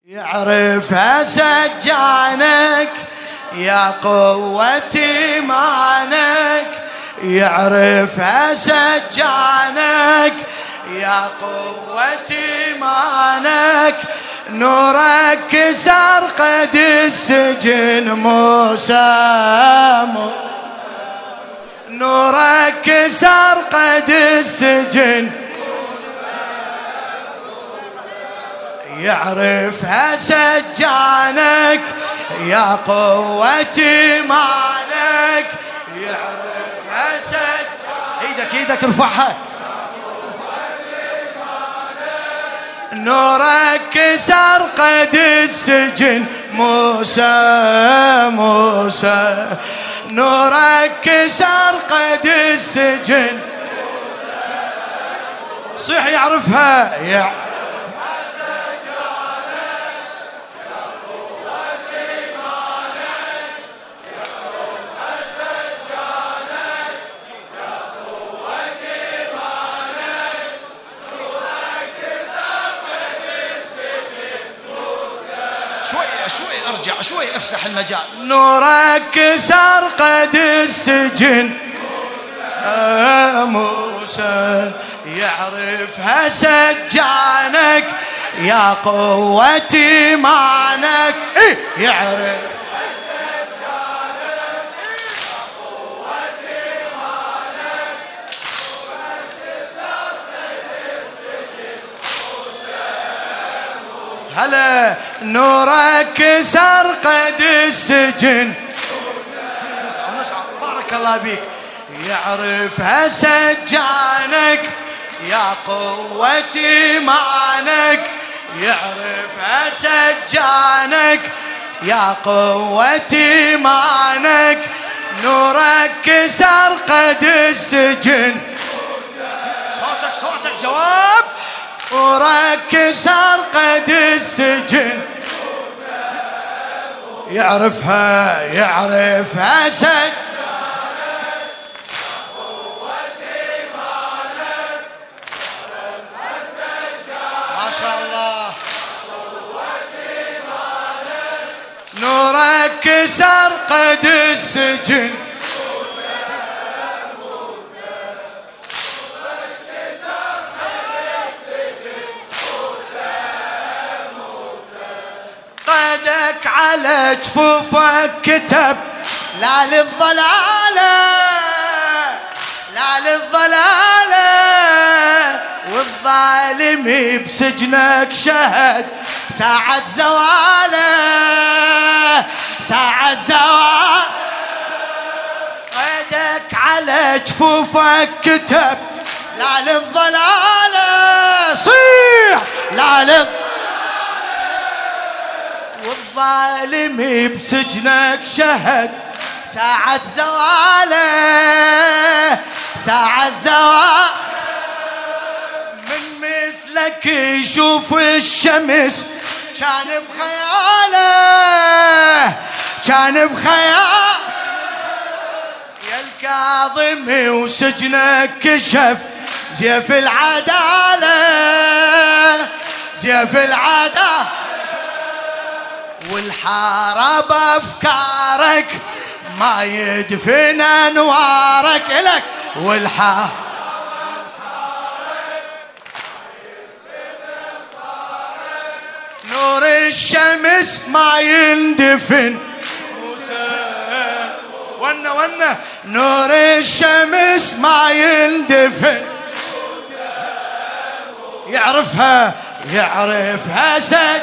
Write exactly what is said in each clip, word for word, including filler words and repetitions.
يعرفها سجانك يا قوة إيمانك، يعرفها سجانك يا قوة إيمانك، نورك كسر قد السجن موسى، نورك كسر قد السجن، يعرفها سجانك يا قوة إيمانك، يعرفها سجانك. ايدك ايدك ارفعها. نورك كسر قد السجن موسى موسى، نورك كسر قد السجن. صيح يعرفها يا شوي شوي ارجع شوي افسح المجال. نورك كسر قد السجن موسى موسى، يعرفها سجانك يا قوة إيمانك، إيه يعرف هلا. نورك كسر قد السجن، بارك الله بيك. يعرفها سجانك يا قوة إيمانك، يعرفها سجانك يا قوة إيمانك، نورك كسر قد السجن. صوتك صوتك جواب. نورك كسر قد السجن، يعرفها يعرفها سجانك يا قوة إيمانك، يعرفها سجانك ما شاء الله. قوة إيمانك، نورك كسر قد السجن. قدك على جفوفك كتب لا للضلالة لا للضلالة، والظالم بسجنك شهد ساعة زواله ساعة زوال. قدك على جفوفك كتب لا للضلالة، صيح لا للضلالة، والظالم بسجنك شهد ساعة زواله ساعة زوال. من مثلك يشوف الشمس كان بخياله كان بخيال، يا الكاظم وسجنك كشف زيف العدالة زيف العدالة، والحارب أفكارك ما يدفن أنوارك إلك، والحارب نور الشمس ما يندفن موسى ونا ونا، نور الشمس ما يندفن. يعرفها يعرفها سج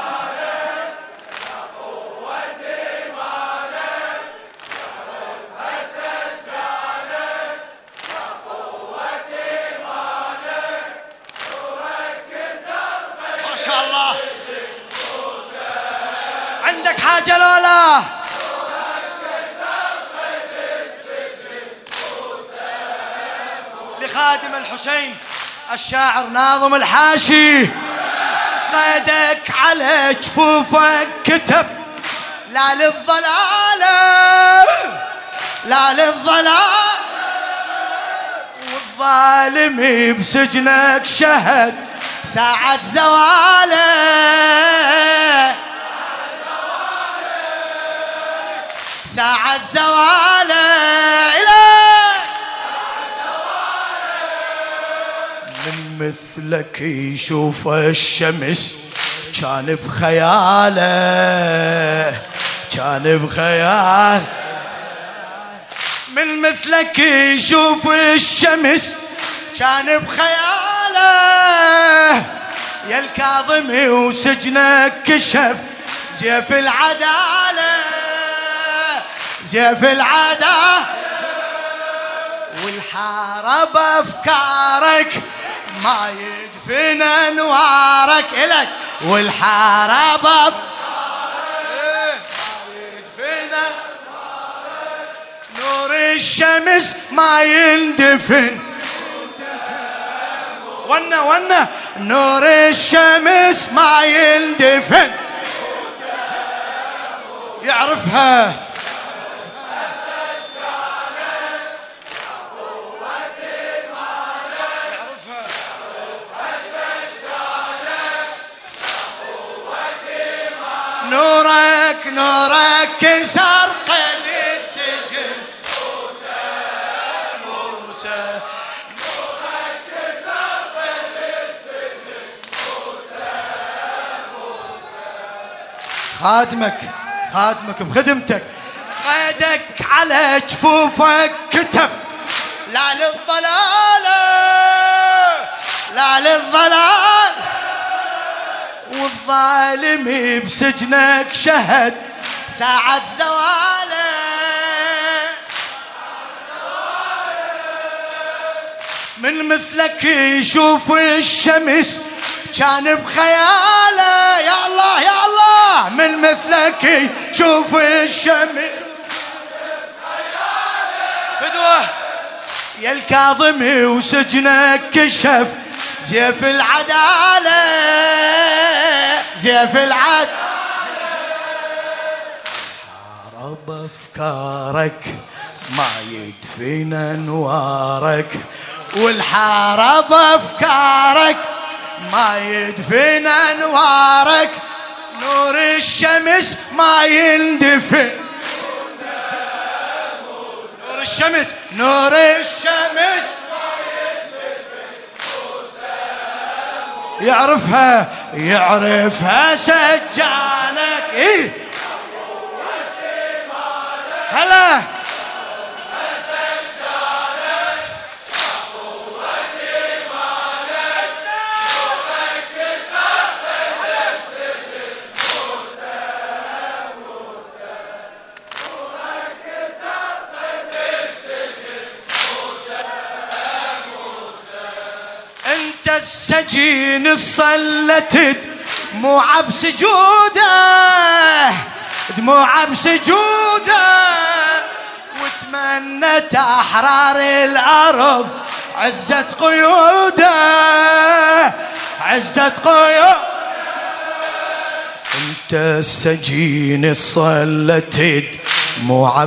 عندك حاجة لولا. لخادم الحسين الشاعر ناظم الحاشي، قدك على جفوفك كتب لا للضلالة لا للضلال، والظالم بسجنك شهد ساعة زواله ساعة زواله إلى من مثلك يشوف الشمس كان بخياله كان بخيال من مثلك يشوف الشمس كان بخياله يا الكاظمي وسجنك كشف زيف العدالة زيف العدالة والحارب أفكارك ما يدفن أنوارك إلك والحارب أفكارك ما يدفن نور الشمس ما يندفن ونا ونا نور الشمس ما يندفن يعرفها نورك نورك كسر قيد السجن موسى موسى نورك كسر قيد السجن موسى موسى خادمك خادمك بخدمتك قيدك على جفوفك كتب لا للضلالة لا للضلال والظالم بسجنك شهد ساعة زواله من مثلك يشوف الشمس كان بخياله يا الله يا الله من مثلك يشوف الشمس فدوه يا الكاظمي وسجنك كشف زيف العدالة زيف العدالة حارب أفكارك ما يدفن أنوارك والحارب أفكارك ما يدفن أنوارك نور الشمس ما يندفن نور الشمس نور الشمس يعرفها يعرفها سجانك إيه هلا السجين الصلت دموع بسجوده دموع بسجوده وتمنت أحرار الأرض عزة قيوده عزة قيوده انت السجين الصلت دموع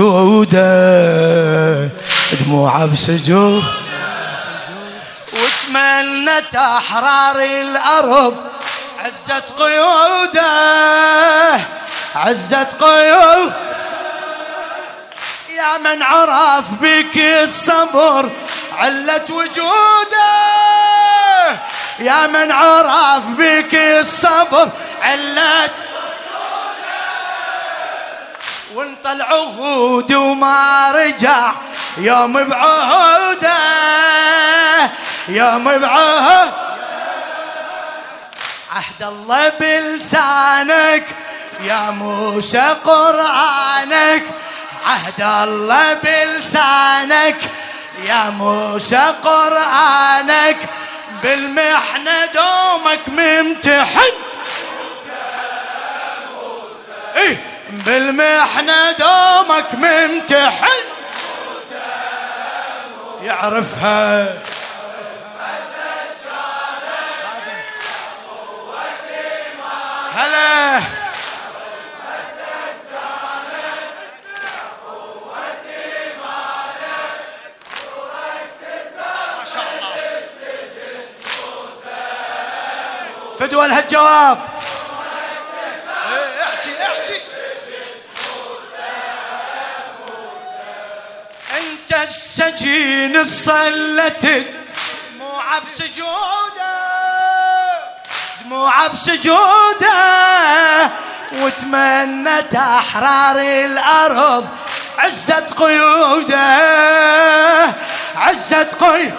بسجوده دموع بسجوده وتمنت أحرار الأرض عزت قيوده عزت قيوده يا من عرف بك الصبر علة وجوده يا من عرف بك الصبر علة وجوده وانت العهود وما رجع يوم بعهوده يوم بعهد عهد الله بلسانك يا موسى قرآنك عهد الله بلسانك يا موسى قرآنك بالمحنة دومك ممتحن إيه بالمحنة دومك ممتحن يعرفها هلا ما شاء الله فدوى لها الجواب احكي احكي السجين الصلت دموع بسجوده دموع بسجوده وتمنت أحرار الأرض عزت قيوده عزت قيوده.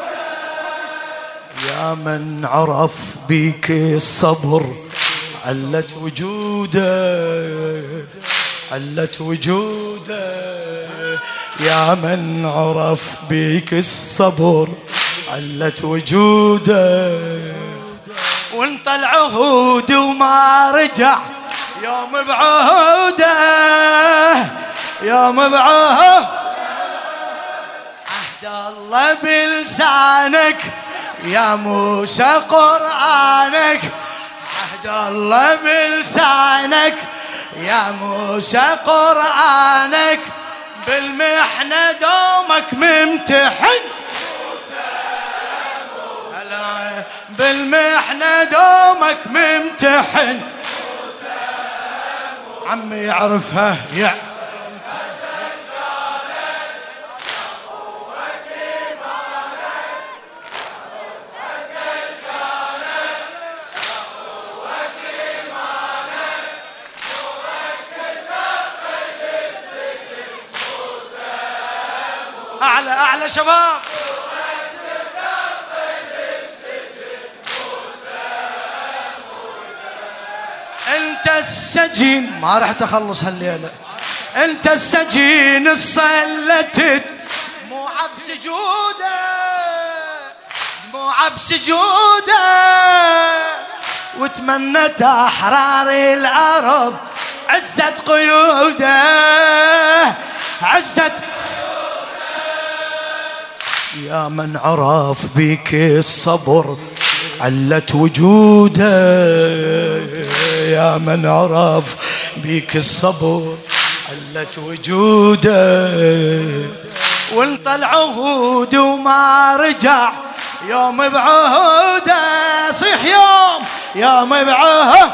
يا من عرف بيك الصبر علت وجوده علت وجوده. يا من عرف بيك الصبر علت وجوده وانطل عهود وما رجع يوم بعهوده يوم بعهوده. عهد الله بلسانك يا موسى قرآنك عهد الله بلسانك يا موسى قرآنك بالمحنة دومك ممتحن بالمحنة دومك ممتحن. عمي يعرفها يا أعلى أعلى شباب. أنت السجين ما راح تخلص هالليلة أنت السجين الصلتت دموع بسجوده دموع بسجوده وتمنت أحرار الأرض عزت قيوده عزت. يا من عرف بك الصبر علت وجوده يا من عرف بك الصبر علت وجوده وانطل عهود وما رجع يوم بعهوده. صيح يوم يوم بعهوده.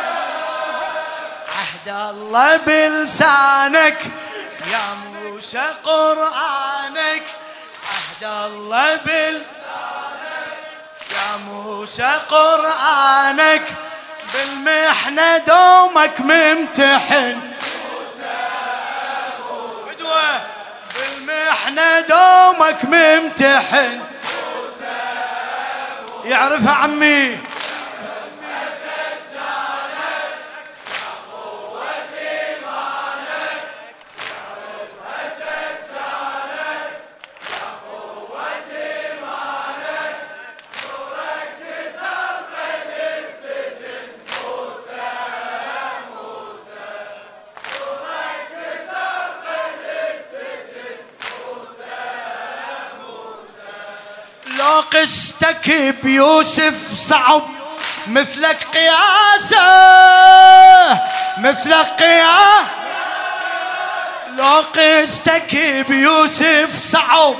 عهد الله بلسانك يا موسى قرآنك عهد الله بلسانك يا موسى قرآنك بالمحنة دومك ممتحن بدوة بالمحنة دومك ممتحن. يعرفها عمي لو قستك بيوسف صعب مثلك قياسه مثلك قياسه. لو قستك بيوسف صعب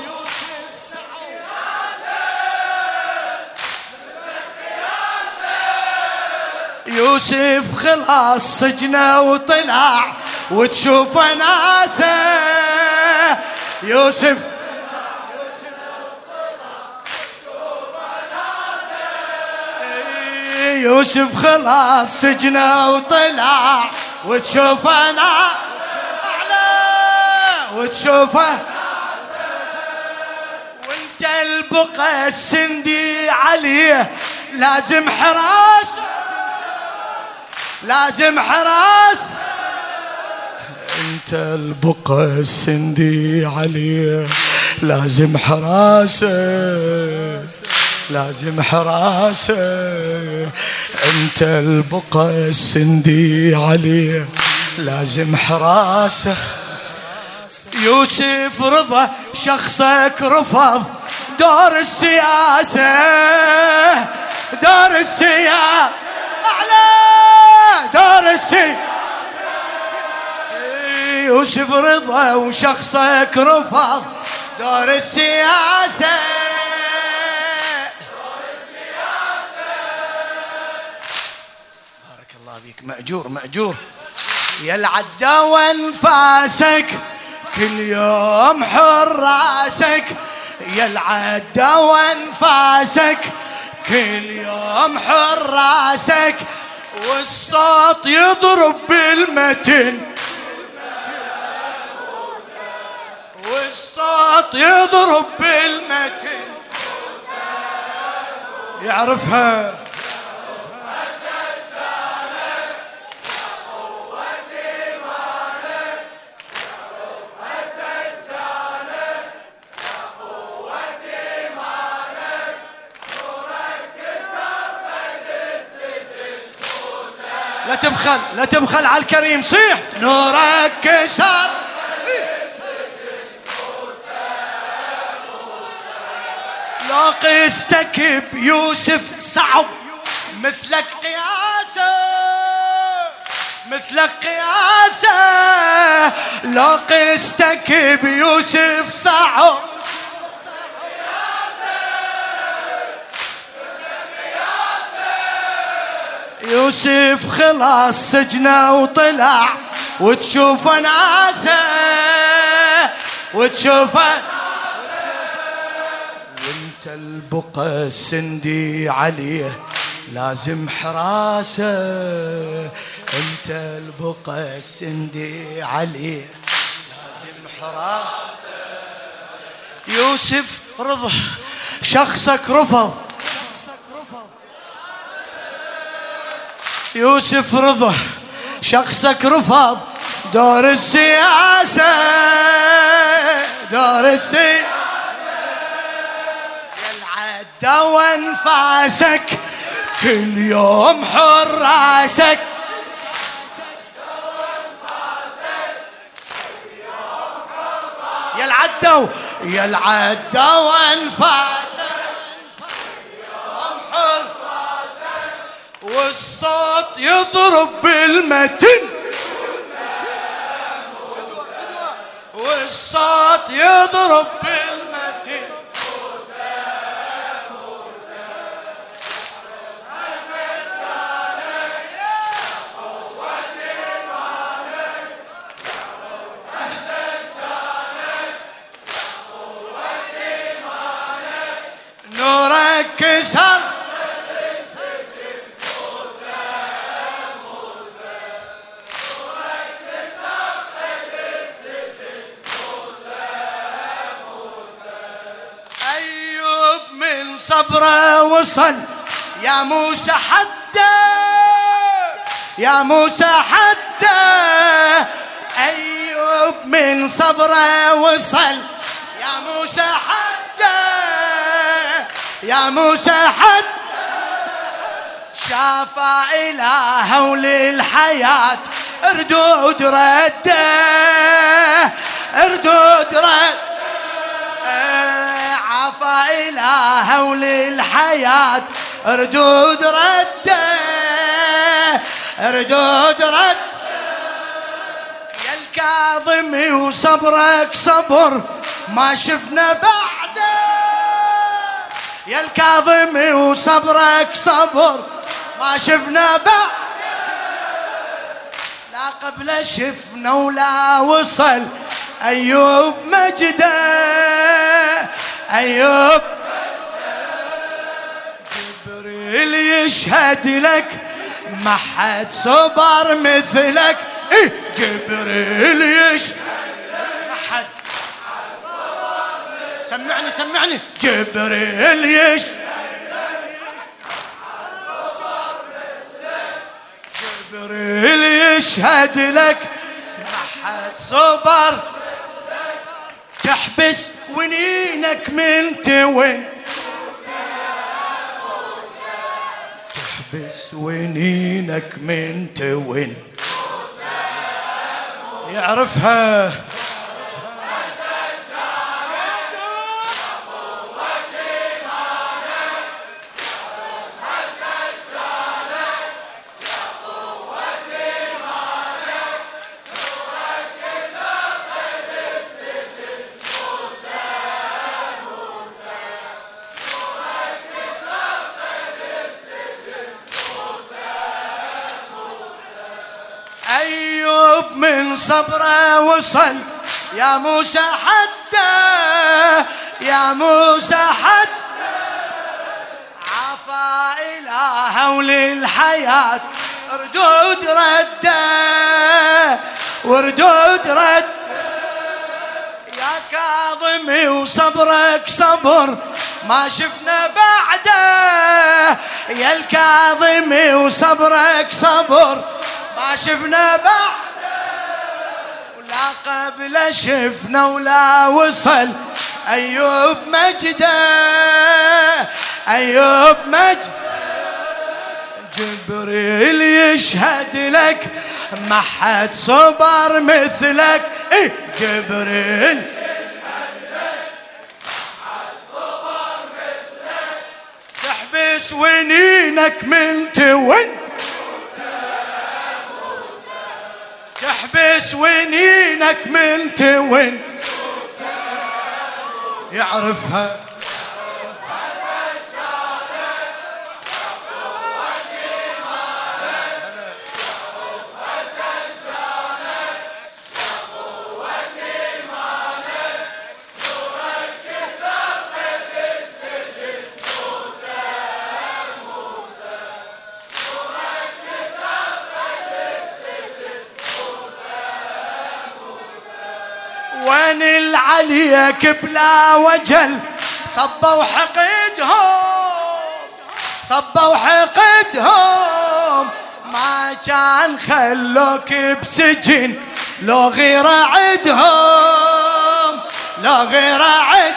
يوسف خلاص سجنه وطلع وتشوف ناسه يوسف يوسف خلاص سجنه وطلع وتشوفه انا اعلى وتشوفه وانت البقى السندي عليه لازم حراس لازم حراس. انت البقى السندي عليه لازم حراسه لازم حراسه. انت البقى السندي عليه لازم حراسه. يوسف رضا شخصك رفض دور السياسة دور السياسة أعلى دور السياسة. يوسف رضا وشخصك رفض دور السياسة بيك مأجور مأجور. يا العدا وانفاسك كل يوم حراسك يا العدى وانفاسك، كل يوم حراسك والصوت يضرب بالمتن، والصوت يضرب بالمتن. يعرفها لا تبخل لا تبخل على الكريم، صيح نورك كسر لو قستك بيوسف صعب مثلك قياسه، مثلك قياسه لو قستك بيوسف صعب، يوسف خلاص سجنه وطلع وتشوف ناسه، وتشوف وانت البقى السندي عليه لازم حراسه، انت البقى السندي عليه لازم حراسه. يوسف رضى شخصك رفض، يوسف رضا شخصك رفض دور السياسة، دور السياسة يا العدى وانفاسك كل يوم حراسك، يا العدى يا العدى وانفاسك والصوت يضرب بالمتن، والصوت يضرب بالمتن. نورك كسر صبره وصل يا موسى حتى، يا موسى حتى أيوب من صبره وصل يا موسى حتى، يا موسى حتى شاف إله وللحياة اردود رده، اردود رده عفا إله وللحياة ردود رده، ردود رد يا الكاظمي وصبرك صبر ما شفنا بعده، يا الكاظمي وصبرك صبر ما شفنا بعده، لا قبل شفنا ولا وصل أيوب مجده، أيوب جبريل يشهد لك ما حد صبر مثلك، إيه جبريل يشهد ما حد صبر مثلك، سمعني سمعني جبريل يشهد جبريل يشهد لك ما حد صبر، تحبس ونينك من توين، تحبس ونينك من توين. يعرفها أيوب من صبره وصل يا موسى حتى يا موسى حتى عفا إلى هول الحياة ردود رده وردود رد يا كاظمي وصبرك صبر ما شفنا بعده يا الكاظمي وصبرك صبر ما شفنا بعده ولا قبل شفنا ولا وصل أيوب مجده أيوب مجده جبريل يشهد لك ما حد صبر مثلك إيه جبريل يشهد لك ما حد صبر مثلك تحبس ونينك من تون تحبس ونينك من تون يعرفها وين العليك بلا وجل صبوا حقدهم صبوا حقدهم ما كان خلوك بسجن لو غير عدهم لو غير عد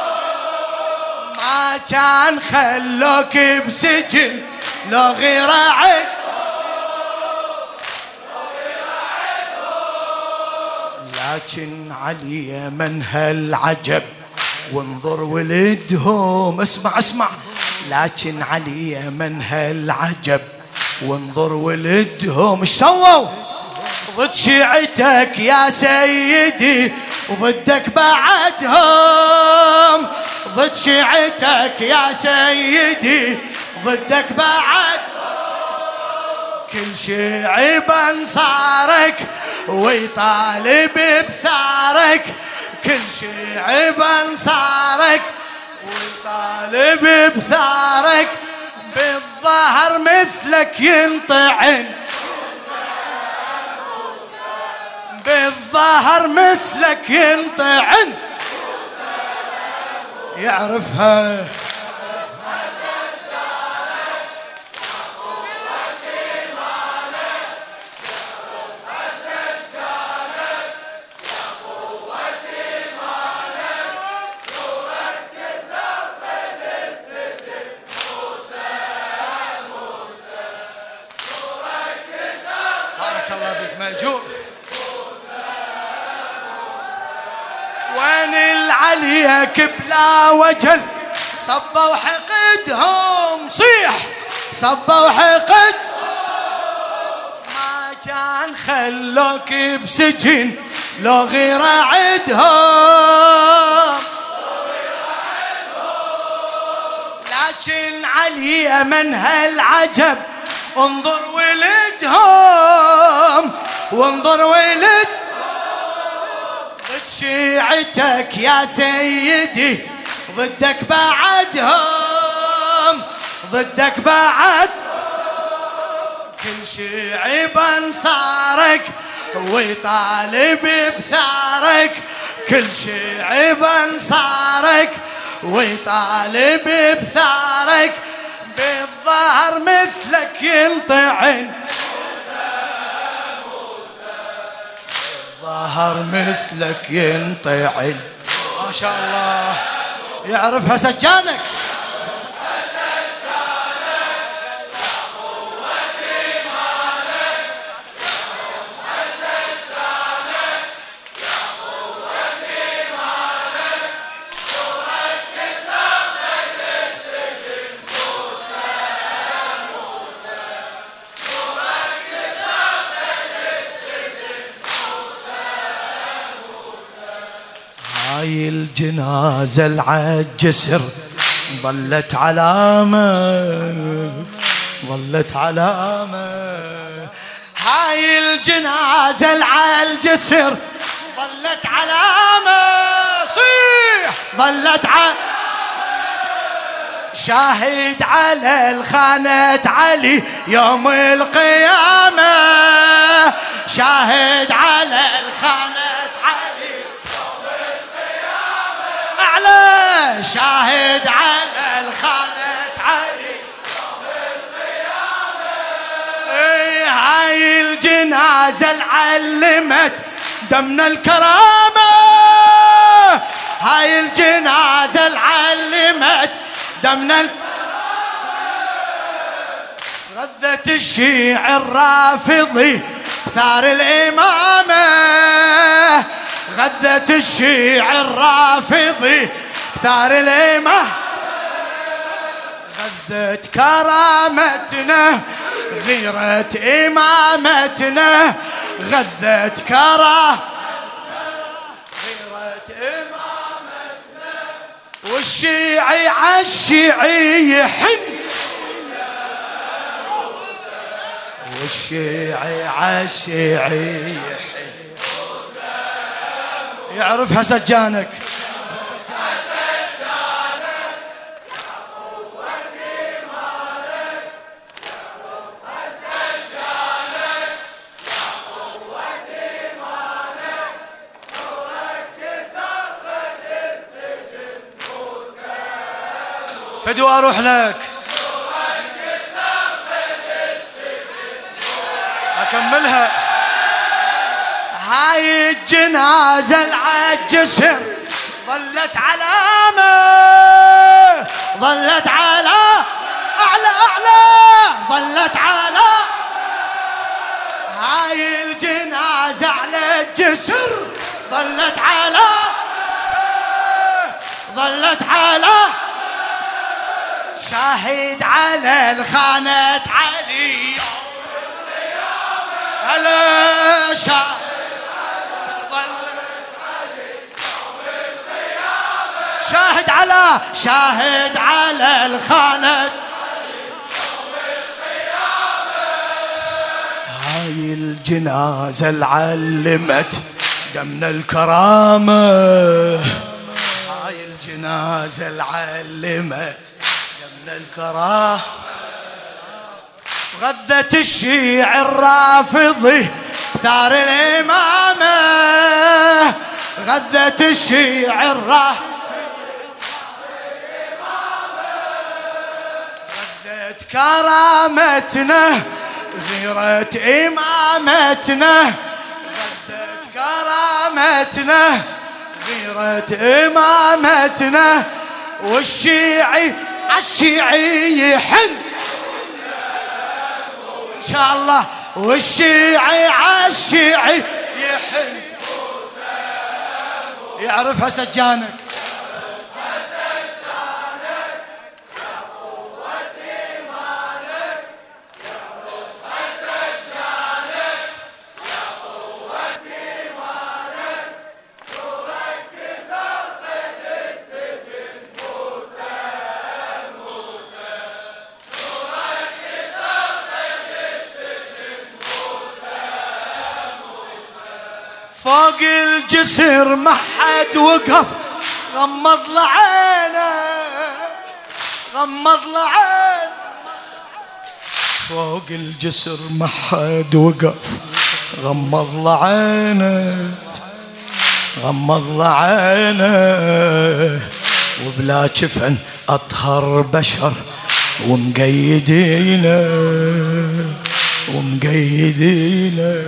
ما كان خلوك بسجن لو غير عد لكن علي من هالعجب وانظر ولدهم اسمع اسمع لكن علي من هالعجب وانظر ولدهم ايش سووا ضد شيعتك يا سيدي وضدك بعدهم ضد شيعتك يا سيدي ضدك بعد كل شيعي بانصارك ويطالب بثارك كل شيعي بانصارك ويطالب بثارك بالظهر مثلك ينطعن بالظهر مثلك ينطعن يعرفها مأجور وين العليك بلا وجل صبوا حقدهم صيح صبوا حقد ما كان خلوك بسجن لو غير عدهم لكن علي من هالعجب انظر ولدهم وانظر ولد ضد شيعتك يا سيدي ضدك بعدهم ضدك بعد كل شيعي بانصارك ويطالب بثارك كل شيعي بانصارك ويطالب بثارك بالظهر مثلك ينطعن الظهر مثلك ينطعن ما شاء الله يعرفها سجانك هاي الجنازة العالجسر ظلت علامة ظلت علامة هاي الجنازة العالجسر ظلت ظلت علامة صيح ظلت علامة شاهد على الخانة علي يوم القيامة شاهد على الخانة علي يوم القيامة أعلى شاهد على الخانة علي يوم القيامة اي هاي الجنازة العلمت دمنا الكرامة هاي الجنازة العلمت دمنا ال... غذت الشيع الرافضي ثار الإمامة غذت الشيع الرافضي ثار الإمامة غذت كرامتنا غيرة إمامتنا غذت كرامتنا غيرة إمامتنا والشيعي عالشيعي يحن والشيعي عالشيعي يحن يعرفها سجانك فدو أروح لك أكملها هاي الجنازة العجسر ظلت علامة ظلت على أعلى أعلى ظلت على هاي الجنازة على الجسر ظلت على ظلت على شاهد على الخانة علي يوم القيامة هلا شاهد علي يوم القيامة شاهد على شاهد على الخانة علي يوم القيامة هاي الجنازة العلمت دمنا الكرامة هاي الجنازة العلمت الكراه غذت الشيع الرافضي ثار الإمامة غذت الشيع الرافضي غذت كرامتنا غيرة إمامتنا غذت كرامتنا غيرة إمامتنا والشيعي عالشيعي يحن إن شاء الله والشيعي عالشيعي يحن يعرفها سجانك فوق الجسر ما حد وقف غمض لعينه غمض لعينه فوق الجسر ما حد وقف غمض لعينه غمض لعينه وبلا جفن أطهر بشر ومقيدينه ومقيدينه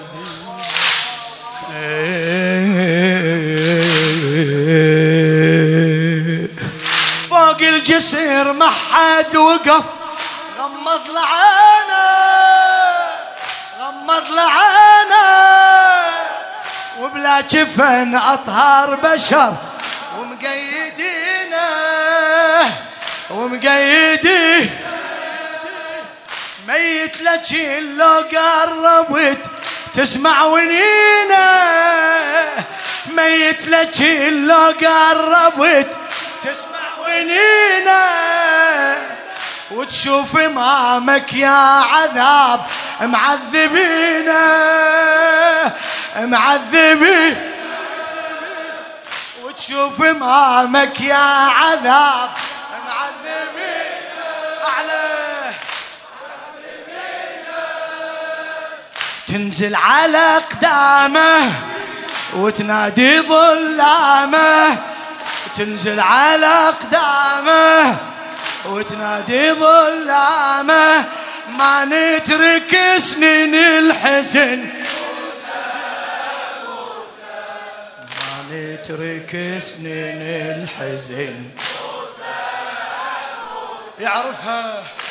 فوق الجسر ما حد وقف غمض لعينه غمض لعينه وبلا جفن أطهر بشر ومقيدينه ومقيدي ميت لك لو قربت تسمع ونينه ميت لك لو قربت تسمع ونينه وتشوف امامك يا عذاب معذبينه معذبين تشوف امامك يا عذاب معذبين عليه، تنزل على اقدامه وتنادي ظلامه، تنزل على اقدامه وتنادي ظلامه، ما نترك سنين الحزن، ما نترك سنين الحزن. يعرفها